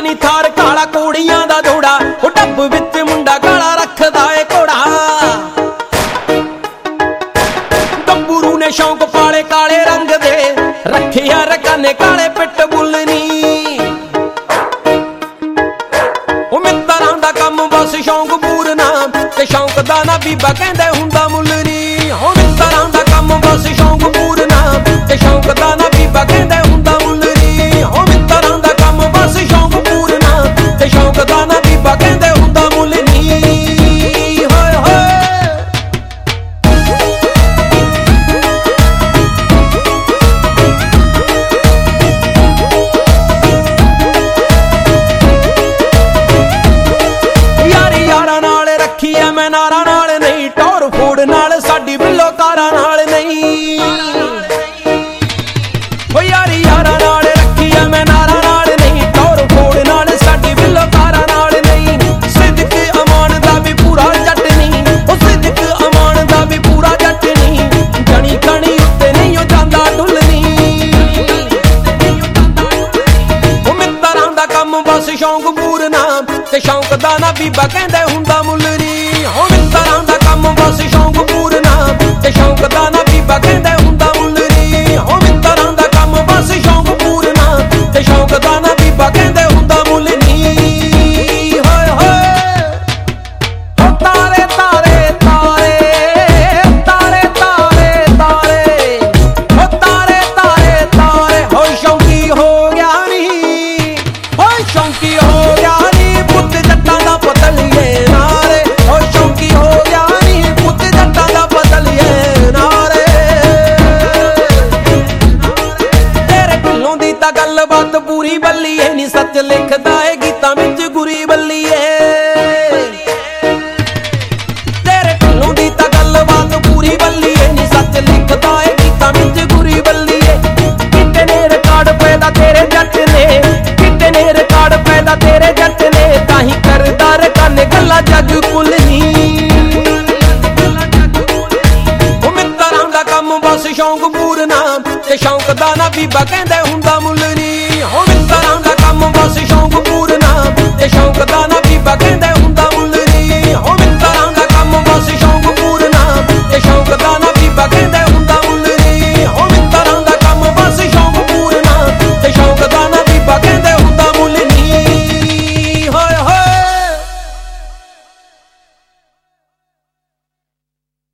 ਨੀ ਥਾਰ ਕਾਲਾ ਕੋੜੀਆਂ ਦਾ ਜੋੜਾ ਉਹ ਡੱਬ ਵਿੱਚ ਮੁੰਡਾ ਕਾਲਾ ਰੱਖਦਾ ਏ ਘੋੜਾ ਗੱਭਰੂ ਨੇ ਸ਼ੌਂਕ ਪਾਲੇ ਕਾਲੇ ਰੰਗ ਦੇ ਰੱਖਿਆ ਰਕਾਨੇ ਕਾਲੇ ਪਿੱਟ ਬੁੱਲ ਨੀ ਉਹ ਮਿੱਤਰਾਂ ਦਾ ਕੰਮ ਬਸ ਸ਼ੌਂਕ ਪੂਰਨਾ ਤੇ ਸ਼ੌਂਕ ਦਾ ਨਾ ਬੀਬਾ ਕਹਿੰਦੇ ਹੁੰਦਾ ਮੁੱਲ ਨੀ ਉਹ ਮਿੱਤਰਾਂ ਦਾ ਕੰਮ ਬਸ ਸ਼ੌਂਕ ਪੂਰਨਾ ਤੇ ਸ਼ੌਂਕ ਦਾ ਨਾ ਬੀਬਾ ਕਹਿੰਦੇ ਹੁੰਦਾ ਮੁੱਲ ਨੀ ਉਹ ਮਿੱਤਰਾਂ ਦਾ ਕੰਮ ਬਸ ਸ਼ੌਂਕ ਪੂਰਨਾ ਤੇ ਸ਼ੌਂਕ ਦਾ ਨਾ ਬੀਬਾ ਕਹਿੰਦੇ ਹੁੰਦਾ ਮੁੱਲ ਨੀ ਹੋਏ ਹੋਏ ਯਾਰੀ ਯਾਰਾਂ ਨਾਲ ਰੱਖੀ ਐ ਮੈਂ ਨਾਰਾਂ ਨਾਲ ਨਹੀਂ ਟੌਰ ਫੂੜ ਨਾਲ ਸਾਡੀ ਬਿੱਲੋ ਕਾਰਾਂ ਨਾਲ ਨਹੀਂ ਓ ਯਾਰੀ ਯਾਰਾਂ ਨਾਲ ਰੱਖੀ ਐ ਮੈਂ ਨਾਰਾਂ ਨਾਲ ਨਹੀਂ ਟੌਰ ਫੂੜ ਨਾਲ ਸਾਡੀ ਬਿੱਲੋ ਕਾਰਾਂ ਨਾਲ ਨਹੀਂ ਸਿੱਦਕ ਅਮਾਨ ਦਾ ਵੀ ਪੂਰਾ ਜੱਟ ਨਹੀਂ ਓ ਸਿੱਦਕ ਅਮਾਨ ਦਾ ਵੀ ਪੂਰਾ ਜੱਟ ਨਹੀਂ ਜਣੀ ਕਣੀ ਉੱਤੇ ਨਹੀਂ ਓ ਜਾਂਦਾ ਡੁੱਲਣੀ ਓ ਮਿੱਤਰਾਂ ਦਾ ਕੰਮ ਬਸ ਸ਼ੌਂਕ ਪੂਰਨਾ ਤੇ ਸ਼ੌਂਕ ਦਾ ਨਾ ਬੀਬਾ ਕਹਿੰਦੇ ਹੁੰਦਾ ਮੁੱਲ ਨੀ ਓ ਮਿੱਤਰਾਂ ਦਾ ਕੰਮ ਬਸ ਸ਼ੌਂਕ ਪੂਰਨਾ ਤੇ ਸ਼ੌਂਕ ਦਾ ਨਾ ਬੀਬਾ ਕਹਿੰਦੇ ਹੁੰਦਾ ਮੁੱਲ ਨੀ ਓ ਮਿੱਤਰਾਂ ਦਾ ਕੰਮ ਬਸ ਸ਼ੌਂਕ ਪੂਰਨਾ ਤੇ ਸ਼ੌਂਕ ਦਾ ਨਾ ਬੀਬਾ ਕਹਿੰਦੇ ਹੁੰਦਾ ਮੁੱਲ ਨੀ ਹੋਏ ਹੋਏ ਓ ਤਾਰੇ ਤਾਰੇ ਤਾਰੇ ਤਾਰੇ ਤਾਰੇ ਤਾਰੇ ਓ ਤਾਰੇ ਤਾਰੇ ਤਾਰੇ ਹੋ ਸ਼ੌਂਕੀ ਹੋ ਗਿਆ ਨੀ ਹੋ ਸ਼ੌਂਕੀ ਹੋ ਗਿਆ ਨੀ ਪੁੱਤ ਜੱਟਾਂ ਦਾ ਪਤਲੀਏ ਨਾਰੇ ਹੋ ਸ਼ੌਂਕੀ ਹੋ ਗਿਆ ਨੀ ਪੁੱਤ ਜੱਟਾਂ ਦਾ ਪਤਲੀਏ ਨਾਰੇ ਤੇਰੇ ਢਿੱਲੋਂ ਦੀ ਤਾਂ ਗੱਲਬਾਤ ਪੂਰੀ ਬੱਲੀਏ ਨੀ ਸੱਚ ਲਿਖਦਾ ਏ ਗੀਤਾਂ ਵਿੱਚ ਗੁਰੀ ਬੱਲੀਏ ਤੇਰੇ ਢਿੱਲੋਂ ਦੀ ਤਾਂ ਗੱਲਬਾਤ ਪੂਰੀ ਬੱਲੀਏ ਨੀ ਸੱਚ ਲਿਖਦਾ ਏ ਗੀਤਾਂ ਵਿੱਚ ਗੁਰੀ ਬੱਲੀਏ ਕਿਤੇ ਨੇ ਰਿਕਾਰਡ ਪੈਦਾ ਤੇਰੇ ਜੱਟ ਨੇ ਕਿਤੇ ਨੇ ਰਿਕਾਰਡ ਪੈਦਾ ਤੇਰੇ ਜੱਟ ਨੇ ਤਾਂ ਹੀ ਕਰਦਾ ਰਕਾਨੇ ਗੱਲਾਂ ਜੱਗ ਕੁੱਲ ਨੀ ਉਹ ਮਿੱਤਰਾਂ ਦਾ ਕੰਮ ਬਸ ਸ਼ੌਂਕ ਪੂਰਨਾ ਤੇ ਸ਼ੌਂਕ ਦਾ ਨਾ ਬੀਬਾ ਕਹਿੰਦੇ